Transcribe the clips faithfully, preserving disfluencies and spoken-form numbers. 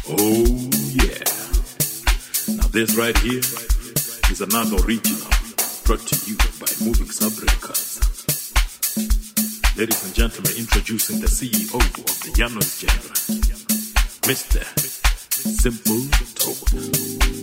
Oh yeah. Now this right here is another original brought to you by Moving Sub Records. Ladies and gentlemen, introducing the C E O of the Llanos genre, Mister Simple Toad.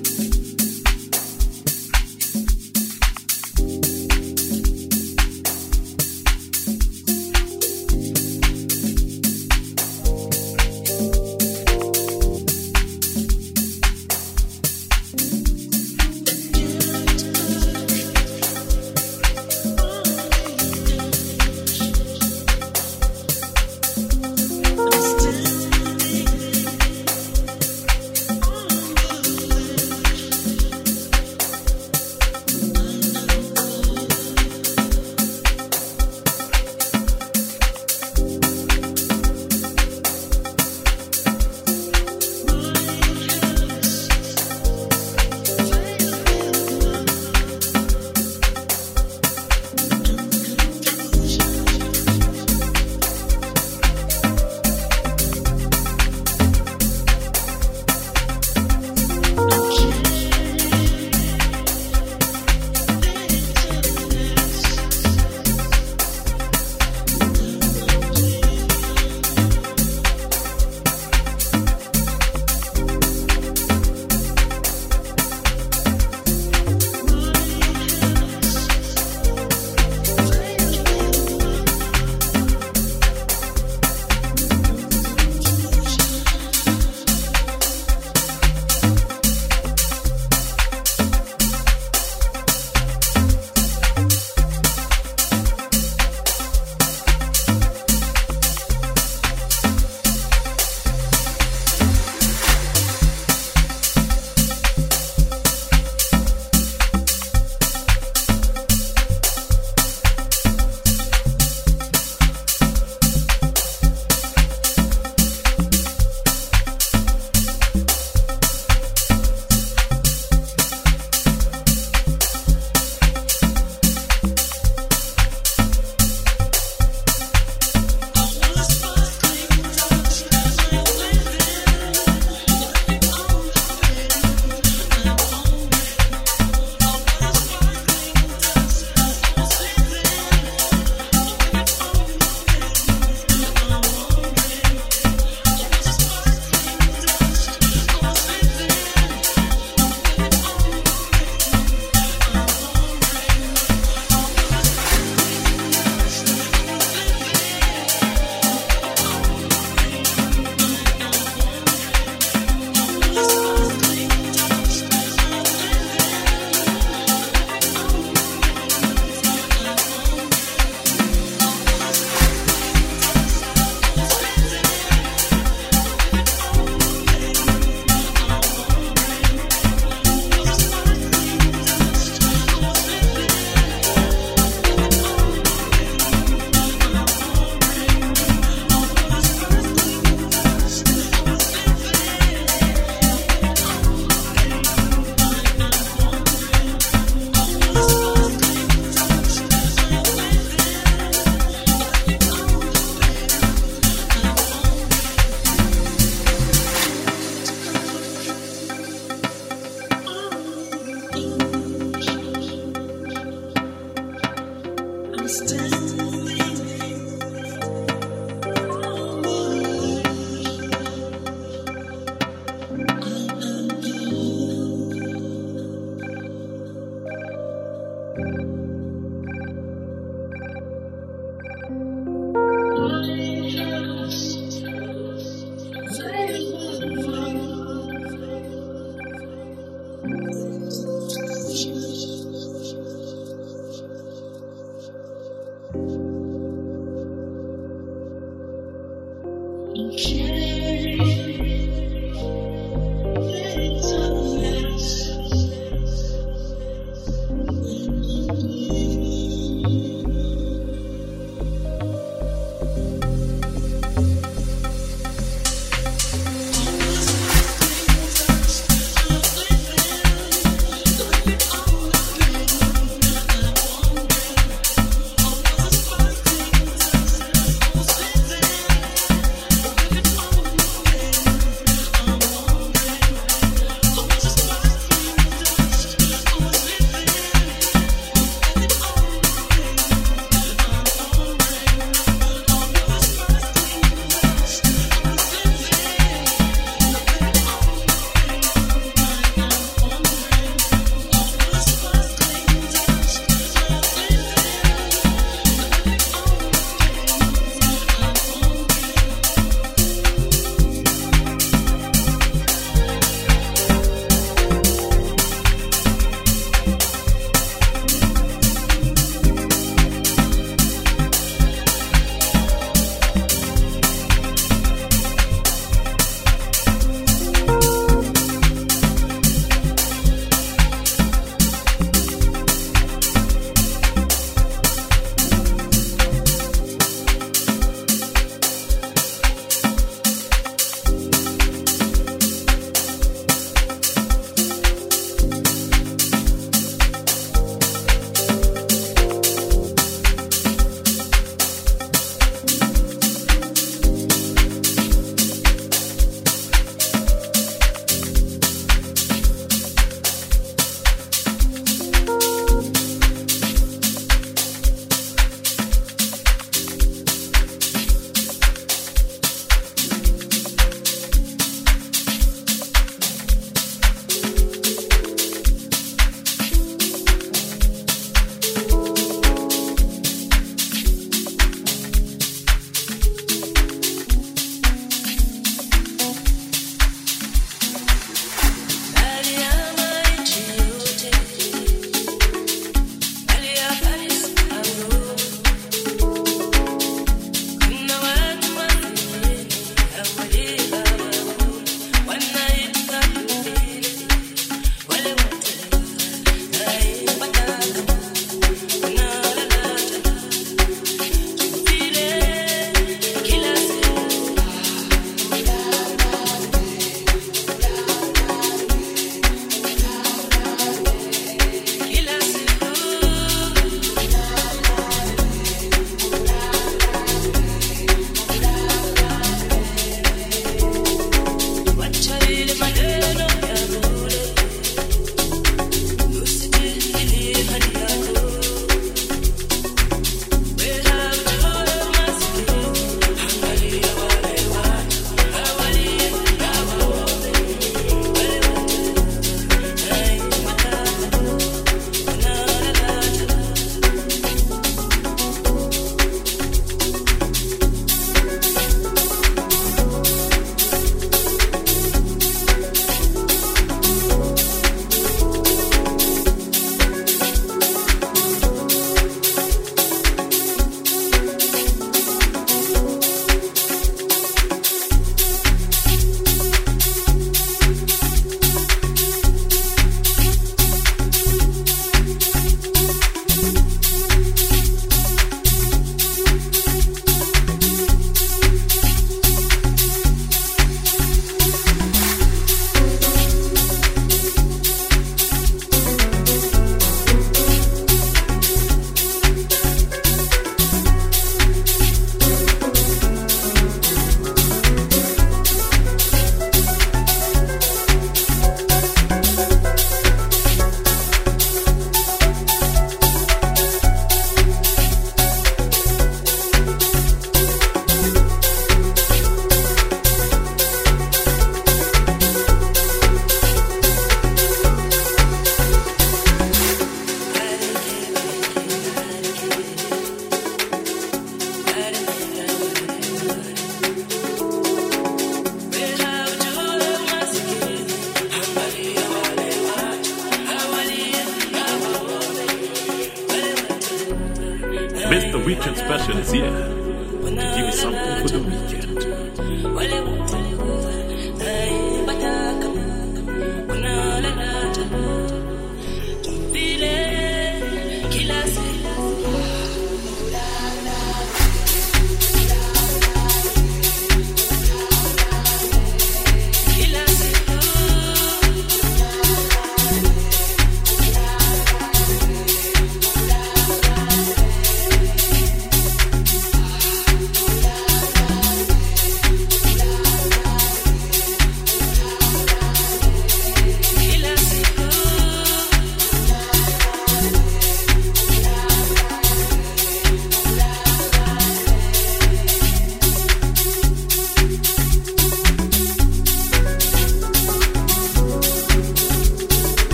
Passion is here to give you something for the weekend.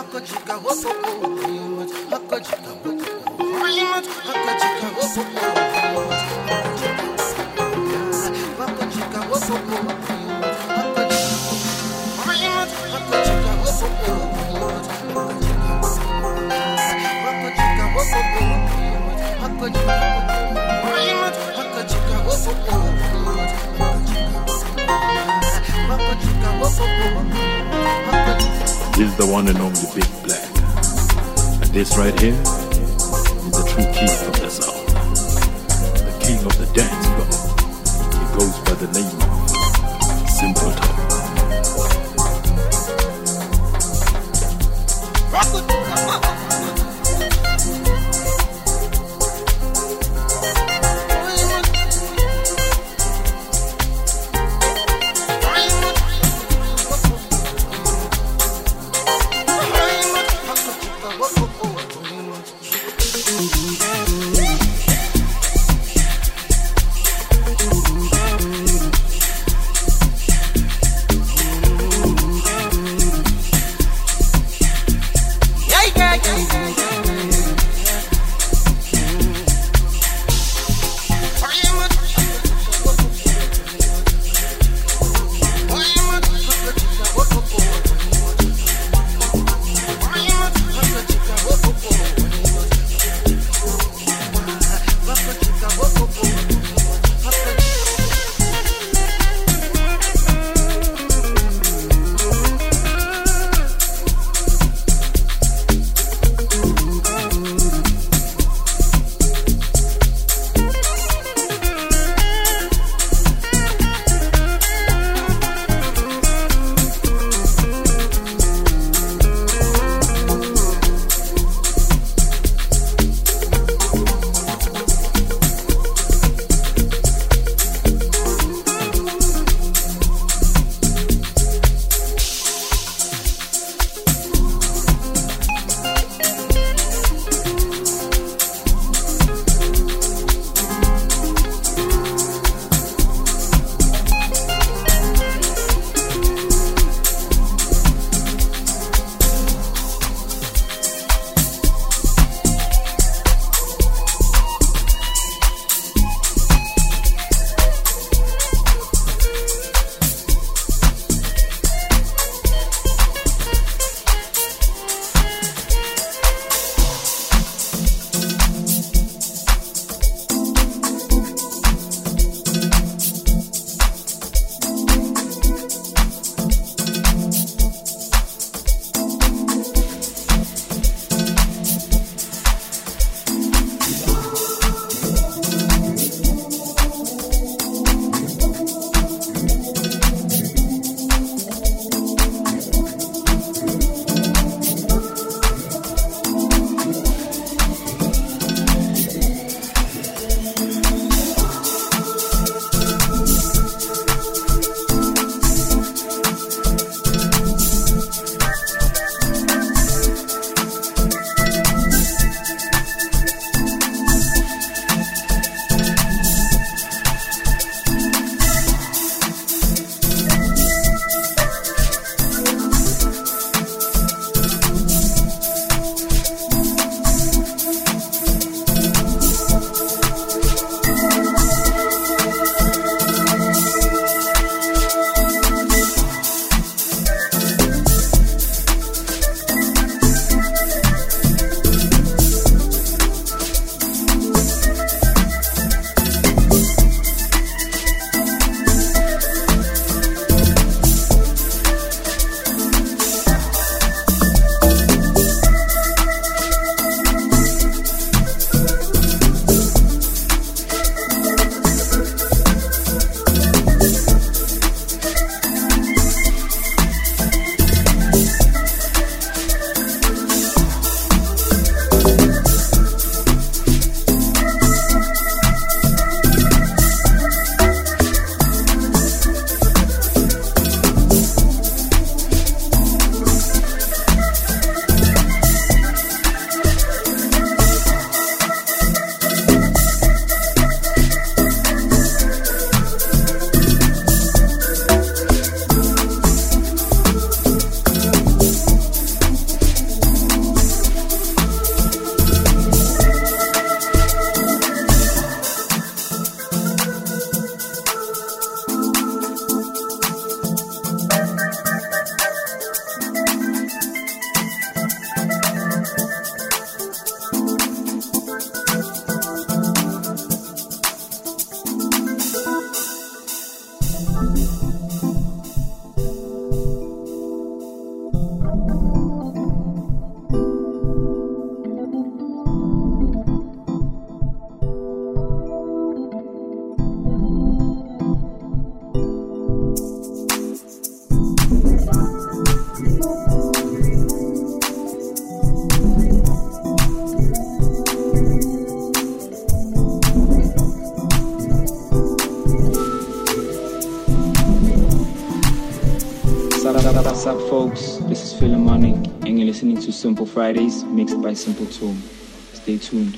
This is the one and only Big Black. And this right here is the true king of the South. The king of the dance floor. He goes by the name of Simple Talk. What's up, folks? This is Philharmonic, and you're listening to Simple Fridays, mixed by Simple Tune. Stay tuned.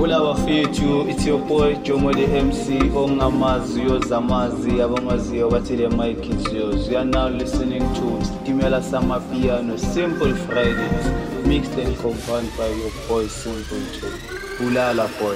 Ula bafethu, it's your boy Jomo the M C. Ongamaziyo zamazi, abongaziyo bathi the mic is yours. You are now listening to Stimela Summer Piano Simple Fridays, mixed and combined by your boy Simple Two. Ulala boy.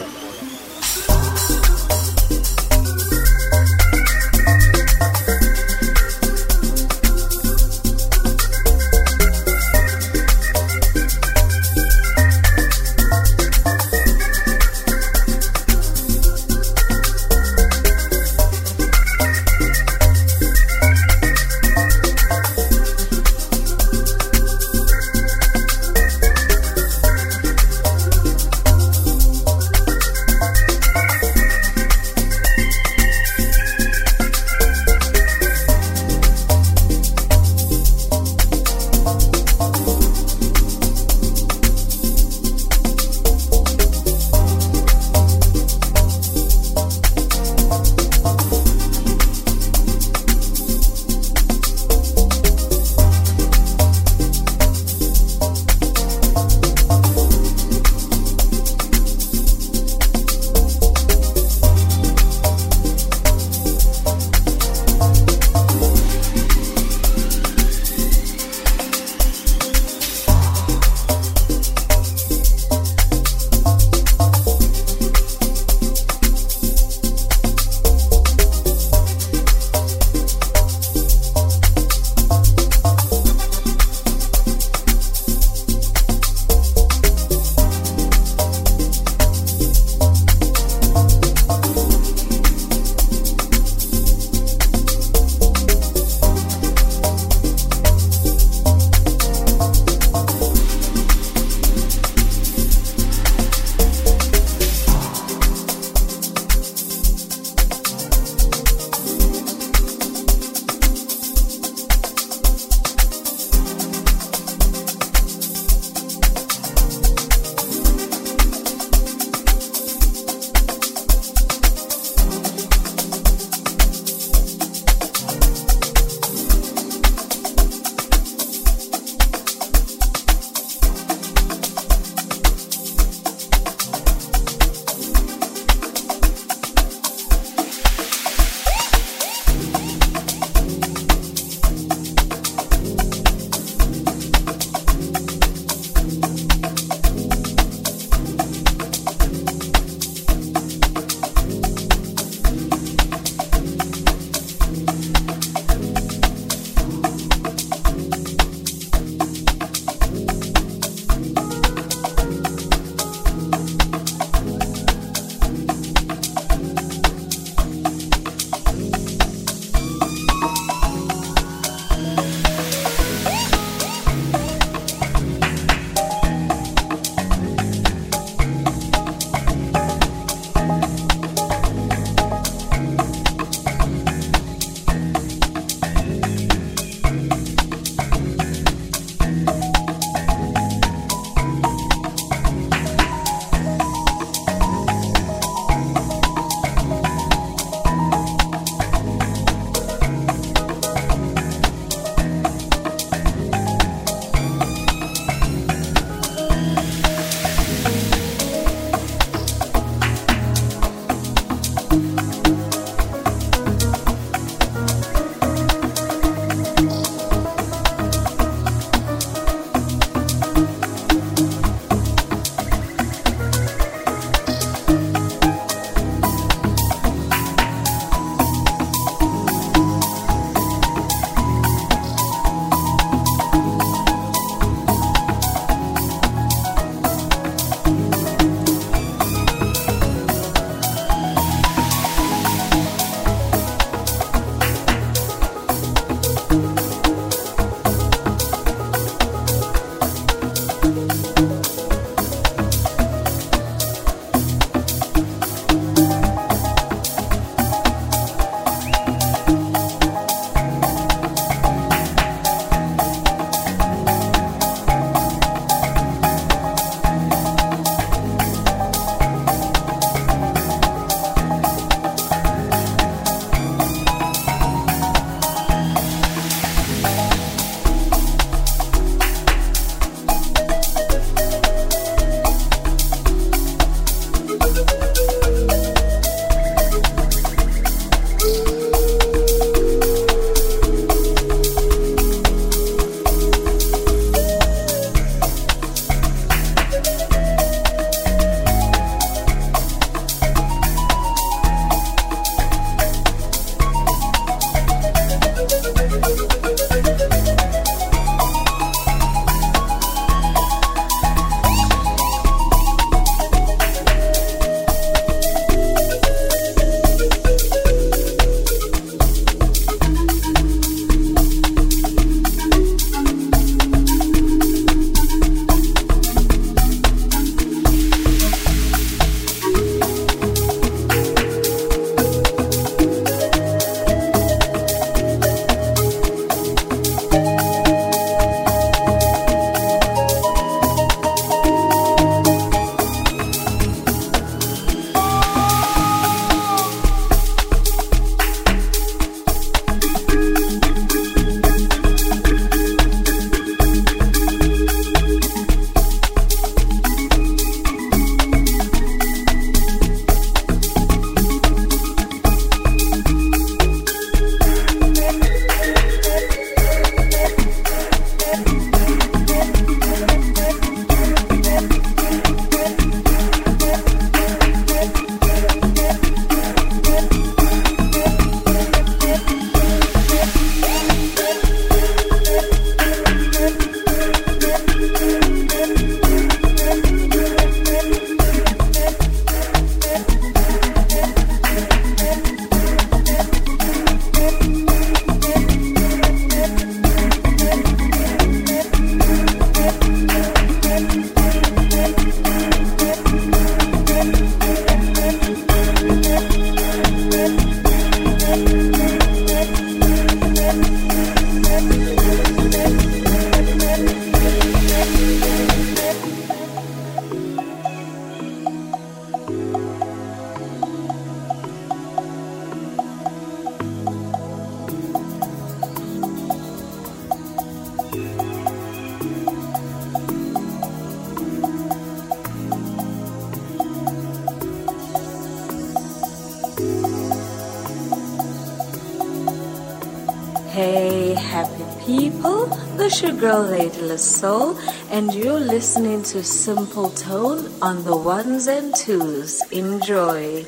Hey, happy people, this your girl Lady LaSoul, and you're listening to Simple Tone on the ones and twos. Enjoy.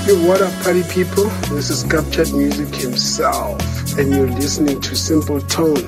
What up, party people? This is Captured Music himself, and you're listening to Simple Tone.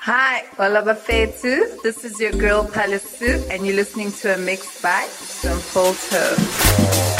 Hi, Olaba Fetu. This is your girl Palasu, and you're listening to a mix by Simple Tone.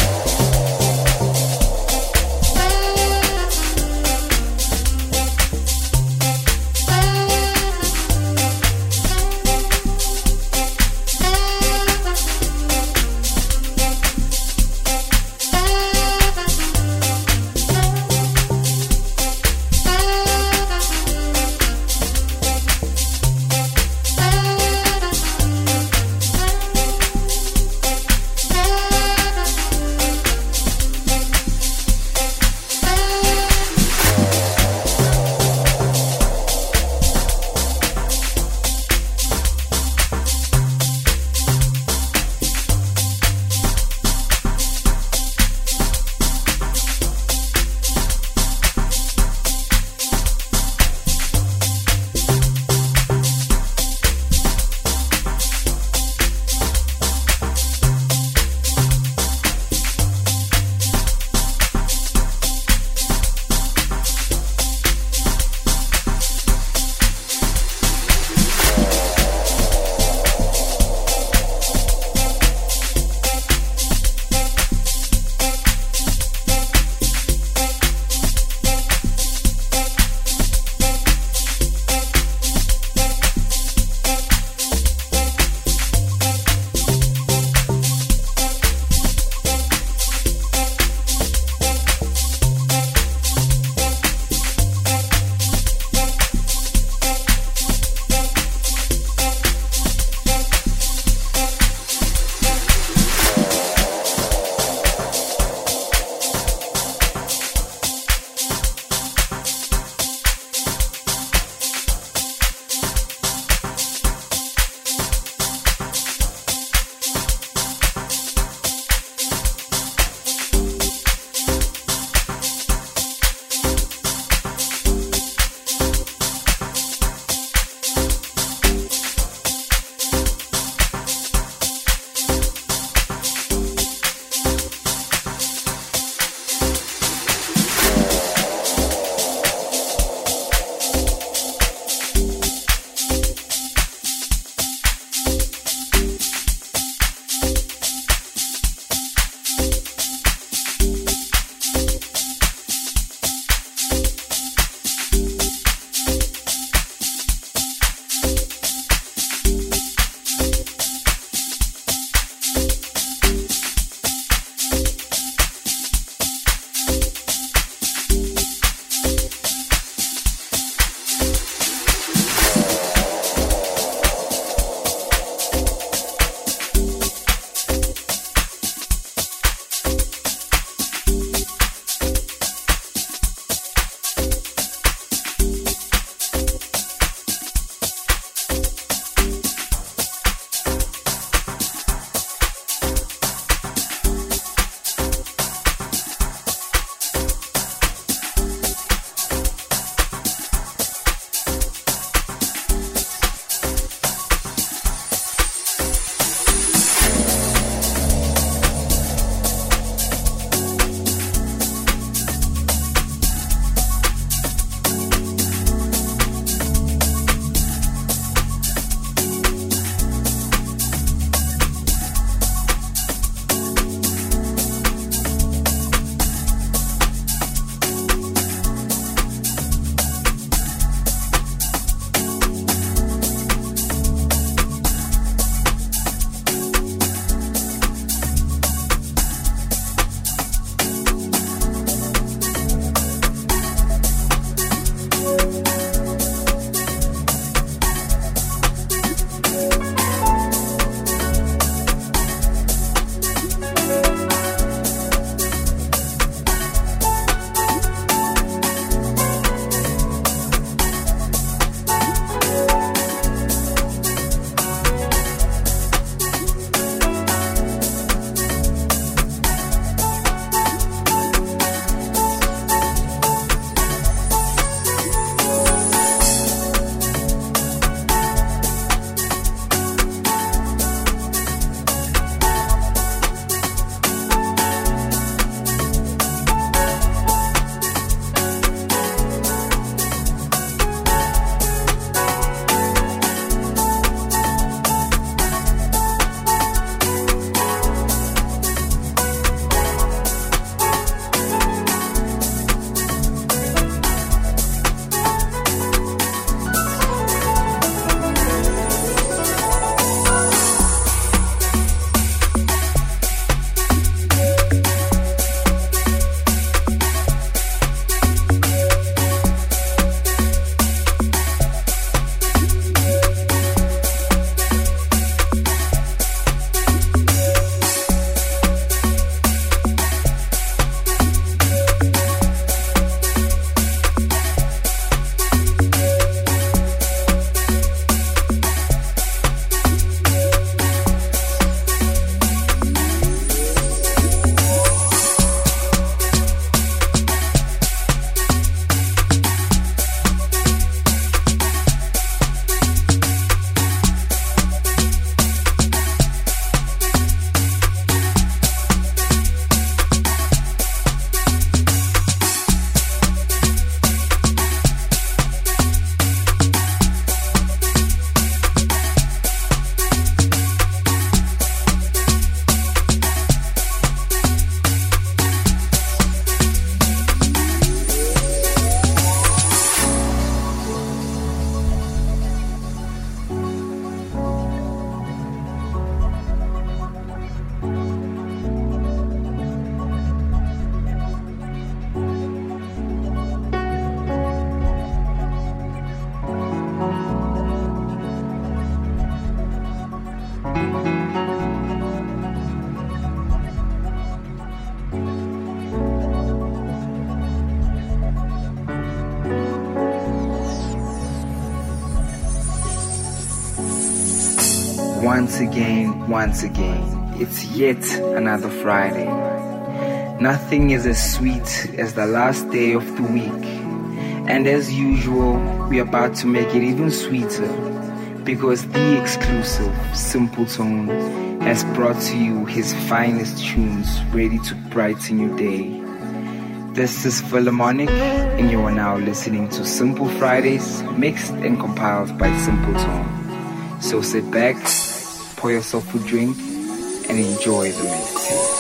once again, once again, it's yet another Friday. Nothing is as sweet as the last day of the week. And as usual, we're about to make it even sweeter because the exclusive Simple Tone has brought to you his finest tunes ready to brighten your day. This is Philharmonic, and you are now listening to Simple Fridays, mixed and compiled by Simple Tone. So sit back, pour yourself a drink, and enjoy the mixtape.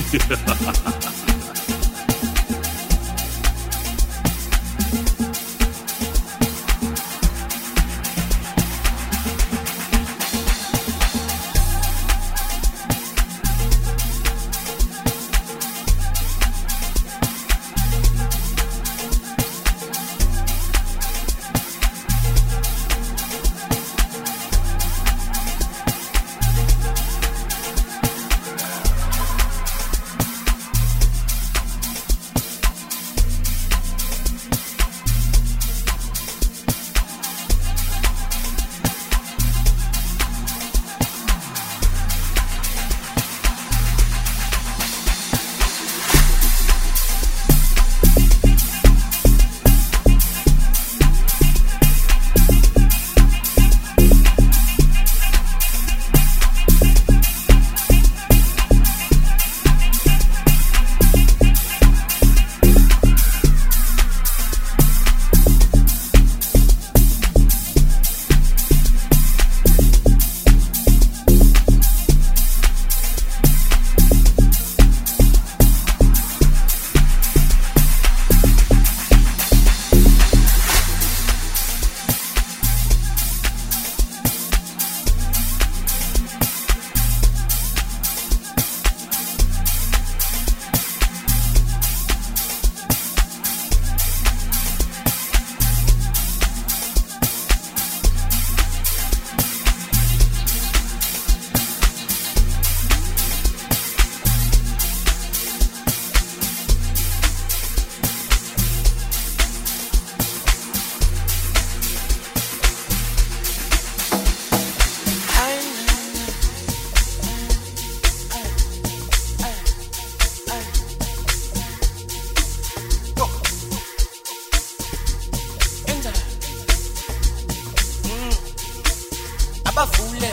bavule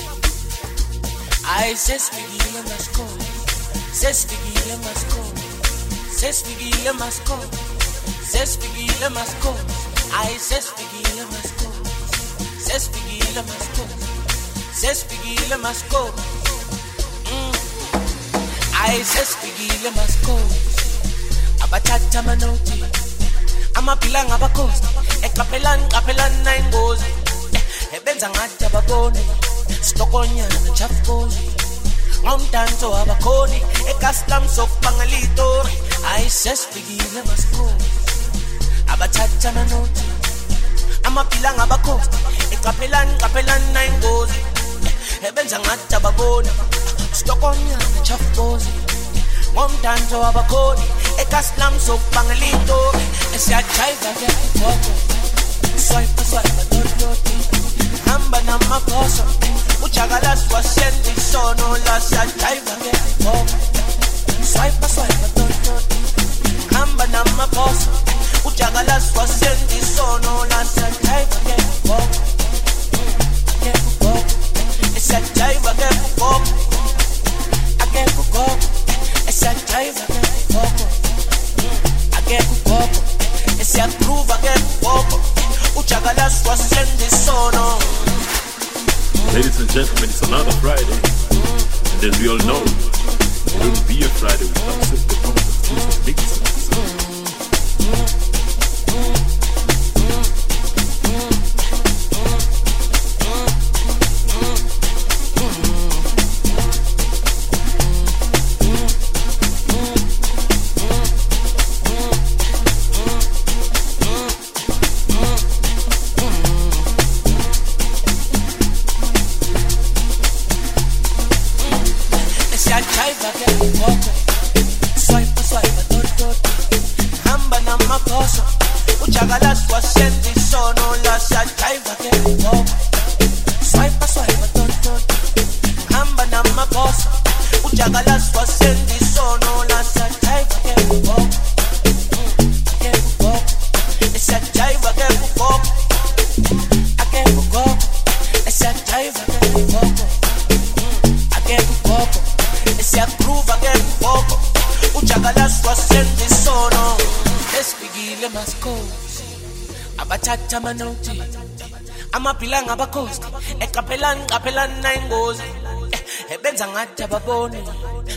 ay sesifikile masko sesifikile masko sesifikile masko sesifikile masko ay sesifikile masko sesifikile masko sesifikile masko ay sesifikile masko abathatha manoti amaphila ngabakhosi eqaphelani qaphelani ingozi ebenza ngathi ababone stokonyana nechafukozi ngomdanso abakhoni ecustom sokubangalitori ayi sesifikile masko abathatha manoti amaphila ngabakhosi eqaphelani qaphelani ingozi ebenza ngathi ababone stokonyana nechafukozi ngomdanso abakhoni ecustom sokubangalitori esiyajiva ke photo swipe swipe dot hamba namakoso ujakala swasendi sono la siyajiva ke photo swipe swipe dot hamba namakoso ujakala swasendi sono la siyajiva ke photo ke photo esiyajiva ke photo ake photo esiyajiva ke photo ake photo esiyaprova ke photo ujakala swasendi sono. Ladies and gentlemen, it's another Friday, and as we all know, it wouldn't be a Friday without Simple Tones exclusive mixes. Manoti amaphila ngabakhosi eqaphelani qaphelani ingozi ebenza ngathi ababone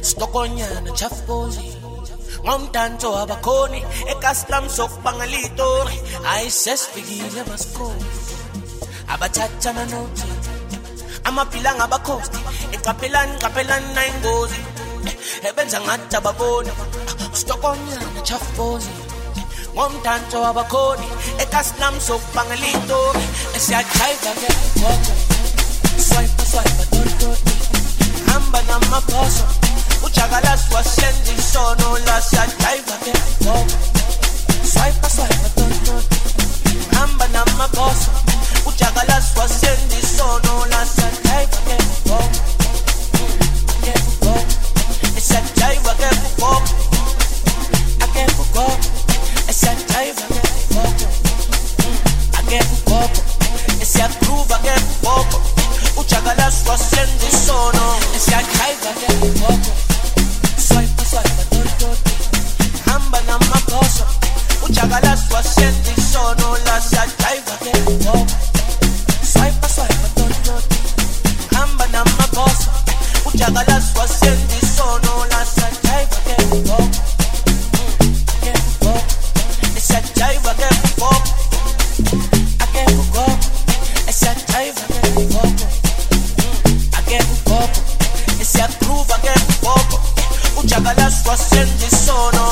stokonyana chafupozi ngomdanso abakhoni ekaslam sokubangalito ayisesifikile masikhosi abathatha amanothi amaphila ngabakhosti eqaphelani qaphelani nayingozi ebenza ngathi ababona stokonyana chafupozi ngomdanso abakhoni ekaslam sokubangalito esiyajiva ke ngoba swipe swipe tonto hamba namaphoso Uchagala swasendi sono la siyajiva ke ngoba swipe swipe tonto hamba namaphoso Uchagala swasendi sono la siyajiva ke ngoba ke ngoba esiyajiva ke ngoba ake ngoba esiyajiva ke ngoba ake ngoba esiyagroove ke ngoba Uchagala swasendi sono esiyajiva ke ngoba swipe swipe tonto hamba namaphoso Uchagala swasendi sono la siyajiva ke ngoba swipe swipe tonto hamba namaphoso Uchagala swasendi sono la siyajiva ke ngoba ke ngoba esiyajiva ke ngoba ake ngoba esiyajiva ke ngoba Groove again, Bobo. Uchagala swasendi sono.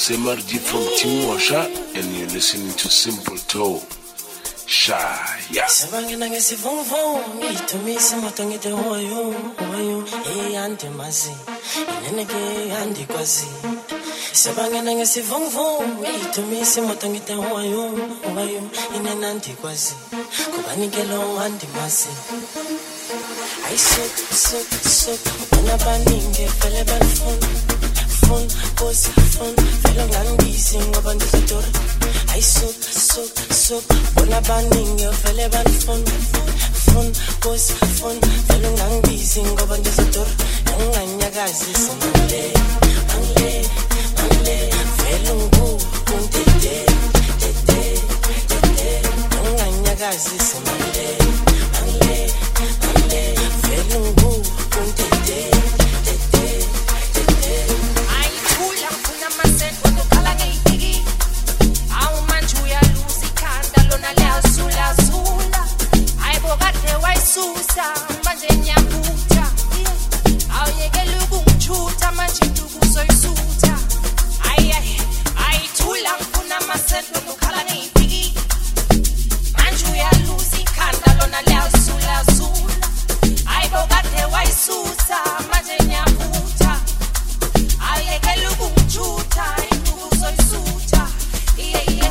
Semarji from Timosha, and you're listening to Simple Toe. Shaya. Sabangena ngesivungvu ngithumisa motongite hoyo hoyo eyande mazi ineneke yandi kwazi Sabangena ngesivungvu ngithumisa motongite hoyo hoyo inenandi kwazi kubanikelo andi mazi I soak soak soak unabaninge fele balfun fun pose fun fele ngandisi ngoba ndizotora I soak soak soak unabaninge fele balfun fun pose fun fele ngandisi ngoba ndizotora nganyakazi simule angle angle fele ngu kuntete tete tete nganyakazi simule angle angle fele ngu kuntete tete tete I kula kuna masengo tokala ngeitiki au manjuya lusi kanda lona lea zula zula ai bogate waisusa manje nyakuta au yekelu kumchuta manje tukuzoisuta ai ai ai tula kuna masengo tokala ngeitiki manjuya lusi kanda lona lea zula zula ai bogate waisusa manje nyakuta au yekelu kumchuta tukuzoisuta yeah yeah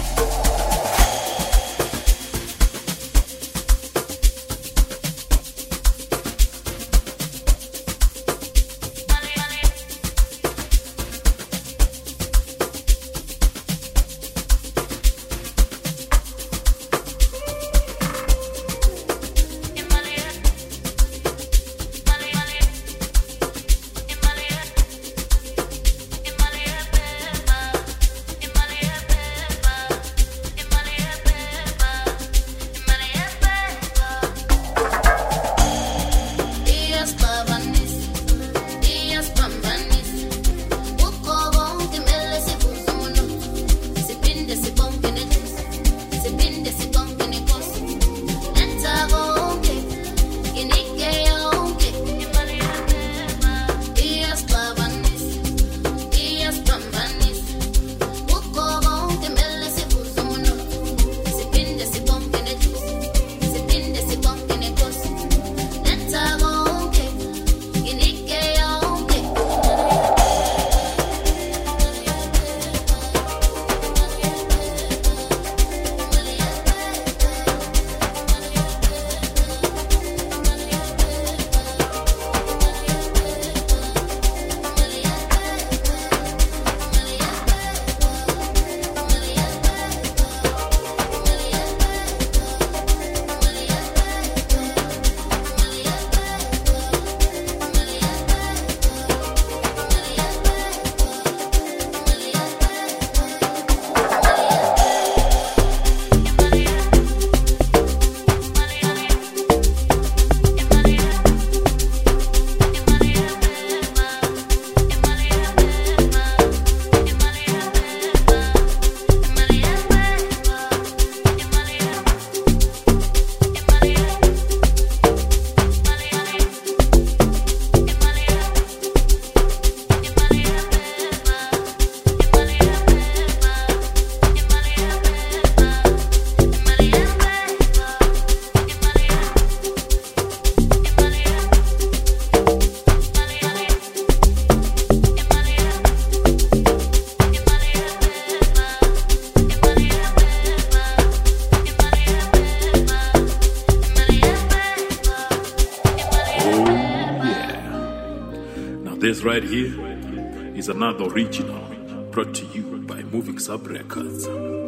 This right here is another original brought to you by Moving Sub Records.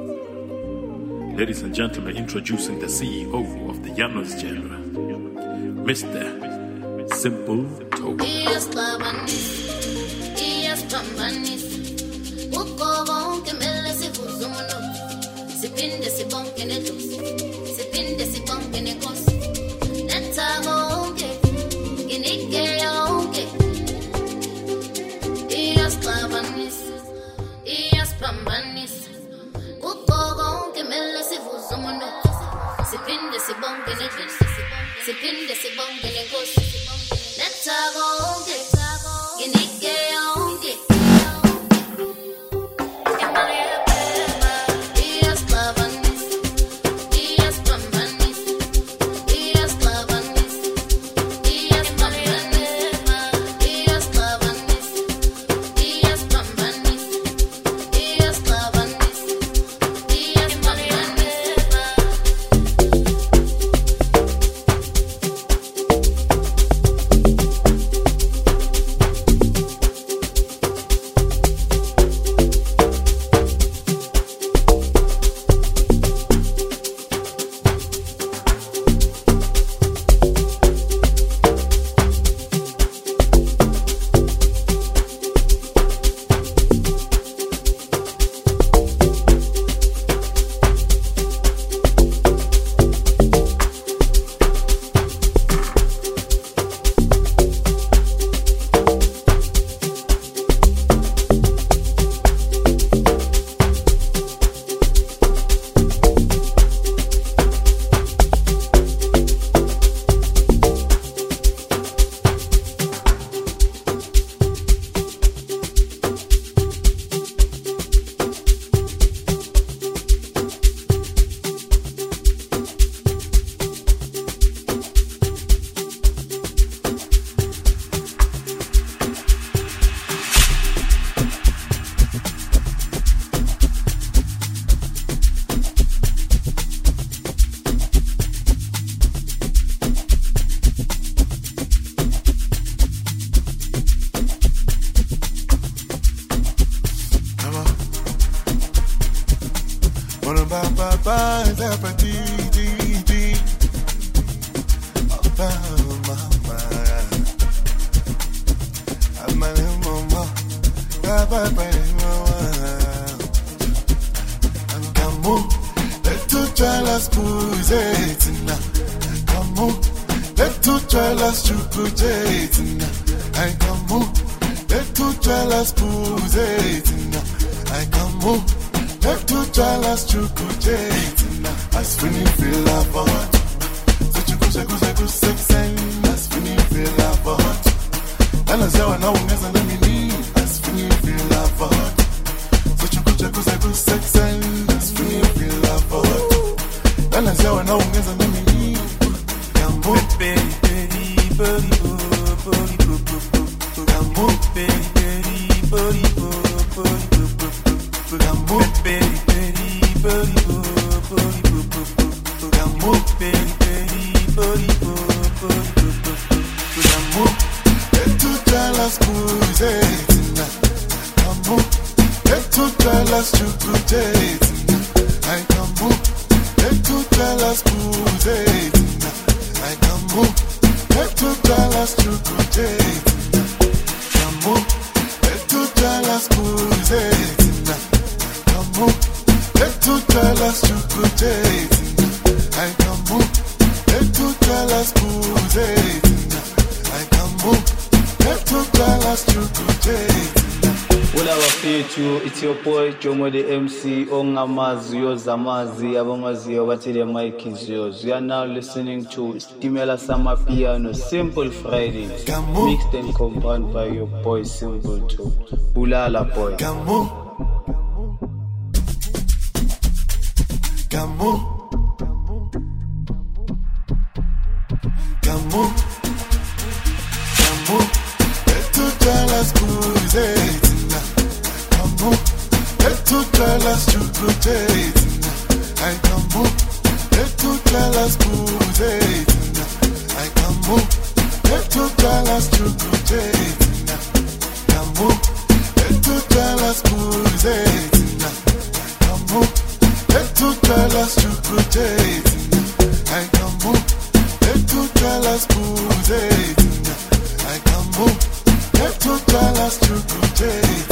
Ladies and gentlemen, introducing the C E O of the Yanos genre, Mister Simple Toe. Yes, yes, Sipinde si bonke ne dos, sipinde si bonke ne kos. Neta bonke, inike yonke. Iyas clavanis, iyas pambanis. Uko bonke mele si vuzomono. Sipinde si bonke ne dos, sipinde si bonke ne kos. Neta bonke, inike yonke. Pasa pa ti, ti, ti. Opa, mama. Amane mama. Papa, mama. Come on, let's try las puzetina. Come on, let's try las chukujetina. I come on, let's try las puzetina. I come on, let's try las chukujetina. As when you feel love hot, so chuku chuku chuku sexy. As when you feel love hot, and as you know when you're in me, as when you feel love hot, so chuku chuku chuku sexy. As when you feel love hot, and as you know when you're in me, come on, baby, baby, baby, baby, baby, come on, baby, baby, baby, baby, come on, baby, baby, baby, come on, baby, baby, baby, come on, let's try las puzetina. Come on, let's try las chukujetina. I come on, let's try las puzetina. I come on, let's try las chukujetina. Come on, let's try las puzetina. Come on, let's try las chukujetina. I come on, let's try las puzetina. I come on, let's try las chukujetina. Well, our feature, it's your boy Jomo the M C. Ongamazi Zamazi, Abongazi, Watile Mike is yours. You are now listening to Stimela Summer Piano, Simple Fridays, mixed and combined by your boy Simple Tone. Ulala boy. Come on, come on, come on, come on. Let's try las puzetina. Come on, let's try las chukujetina. I come on, let's try las puzetina. I come on, let's try las chukujetina. Come on, let's try las puzetina. Come on, let's try las chukujetina. I come on, let's try las puzetina. I come on, let's try las chukujetina.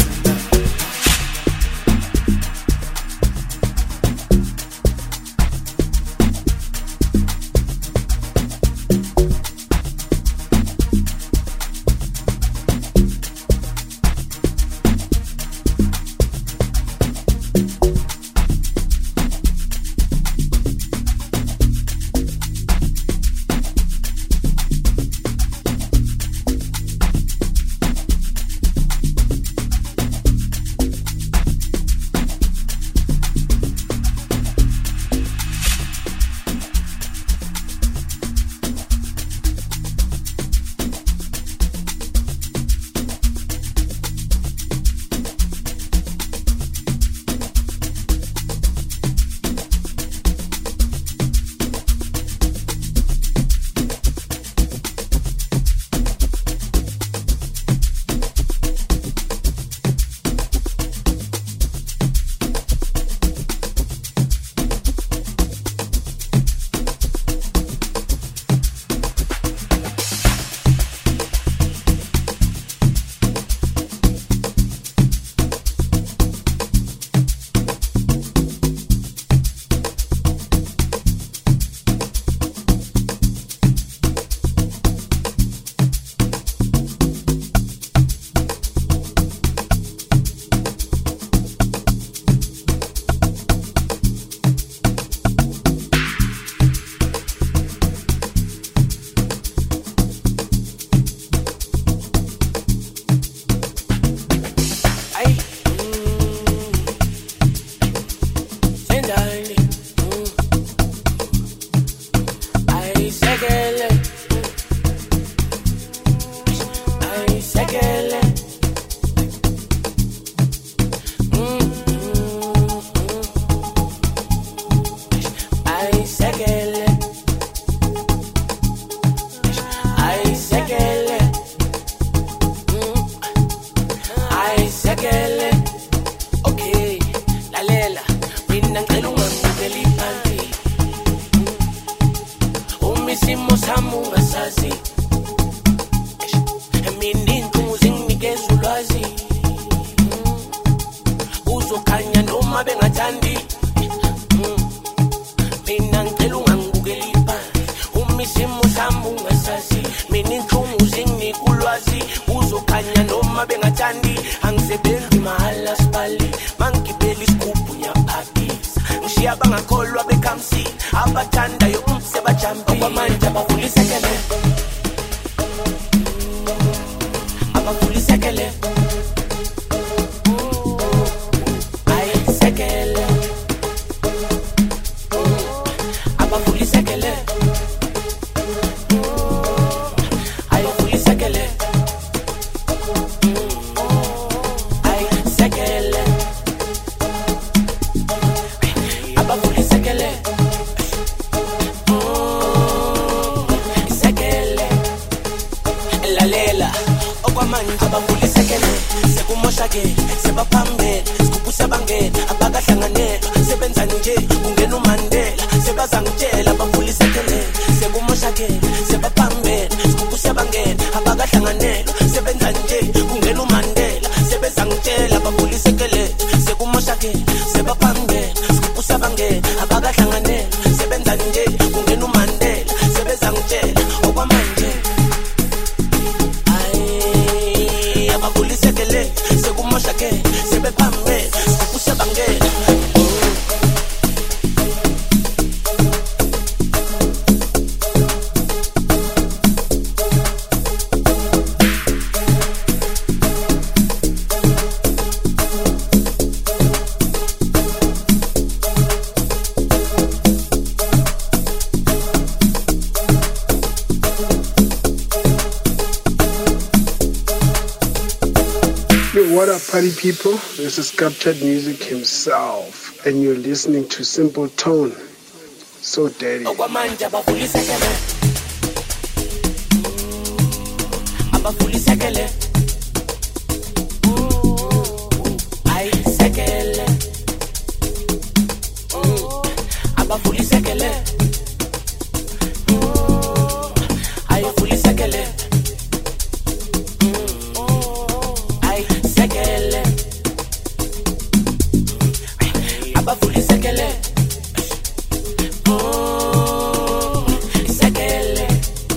Okay, lalela, mina ngicela ungangibeli phansi. umisimo sami ungasazi mina intungu zinginikeza ulwazi uzokhanya noma bengathandi mina ngicela ungangibukeli phansi umisimo sami ungasazi mina intungu zinginika ulwazi uzokhanya noma bengathandi angisebenzi mahala sibali mangibeli isigubhu nyaphakisa ngishiya bangakholwa bekamsini abathandayo umsebajampi okwamanje abavulisekele abavulisekele ayisekele abavulisekele ayivulisekele ayisekele abavulisekele isekele lalela okwamanje abavulisekele sekumoshakele sebaphambele sigubhu sebangena abakahlanganelwa sebenza nje kungena umandela sebazangitshela abavulisekele sekumoshakele sebaphambele sigubhu sebangena abakahlanganelwa sebenza nje kungena umandela sebezangitshela abavulisekele sekumoshakele sebaphambele sigubhu sebangena abakahlanganelwa sebenza nje kungena umandela sebezangitshela okwamanje abavulisekele sekumoshakele sebephambele sigubhu sebangena What up, party people? This is Captured Music himself, and you're listening to Simple Tone. So daddy. okwamanje abavulisekele abavulisekele ayisekele abavulisekele ayivulisekele ayisekele abavulisekele isekele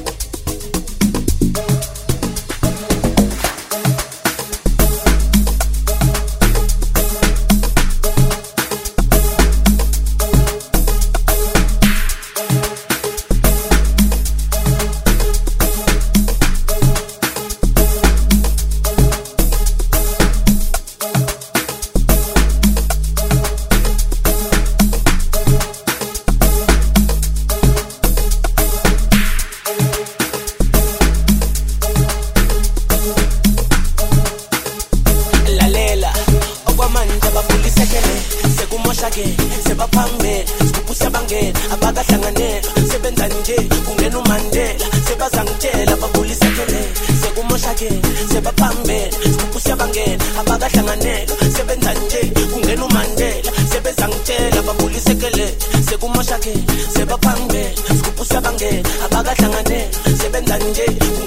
lalela okwamanje abavulisekele sekumoshakele sebaphambele sigubhu sebangena abakahlanganelwa sebenza nje kungena umandela sebazangitshela abavulisekele sekumoshakele sebaphambele sigubhu sebangena abakahlanganelwa sebenza nje kungena umandela sebezangitshela abavulisekele sekumoshakele sebaphambele sigubhu sebangena abakahlanganelwa sebenza nje